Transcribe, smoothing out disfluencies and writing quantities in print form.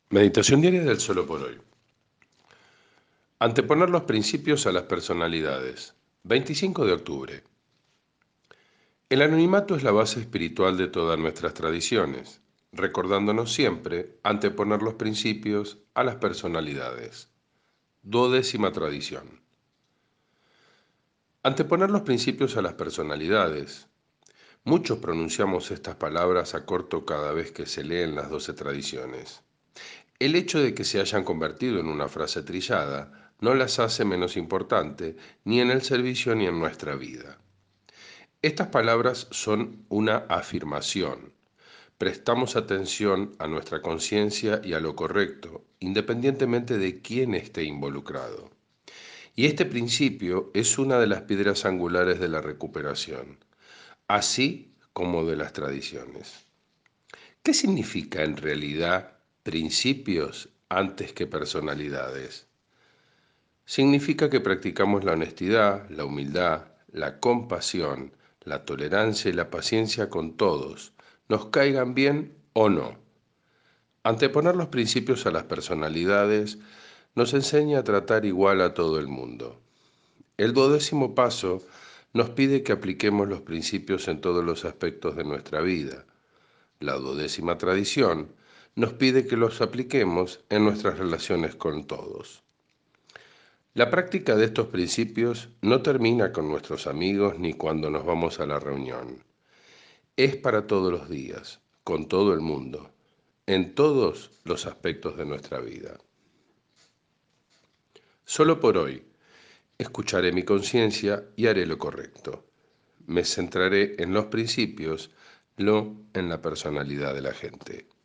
Meditación diaria del solo por hoy. Anteponer los principios a las personalidades. 25 de octubre. El anonimato es la base espiritual de todas nuestras tradiciones, recordándonos siempre anteponer los principios a las personalidades. 12ª tradición. Anteponer los principios a las personalidades. Muchos pronunciamos estas palabras a corto cada vez que se leen las 12 tradiciones. El hecho de que se hayan convertido en una frase trillada no las hace menos importante ni en el servicio ni en nuestra vida. Estas palabras son una afirmación. Prestamos atención a nuestra conciencia y a lo correcto, independientemente de quién esté involucrado. Y este principio es una de las piedras angulares de la recuperación, así como de las tradiciones. ¿Qué significa en realidad principios antes que personalidades? Significa que practicamos la honestidad, la humildad, la compasión, la tolerancia y la paciencia con todos, nos caigan bien o no. Anteponer los principios a las personalidades nos enseña a tratar igual a todo el mundo. El 12º paso nos pide que apliquemos los principios en todos los aspectos de nuestra vida. La 12ª tradición nos pide que los apliquemos en nuestras relaciones con todos. La práctica de estos principios no termina con nuestros amigos ni cuando nos vamos a la reunión. Es para todos los días, con todo el mundo, en todos los aspectos de nuestra vida. Solo por hoy, escucharé mi conciencia y haré lo correcto. Me centraré en los principios, no en la personalidad de la gente.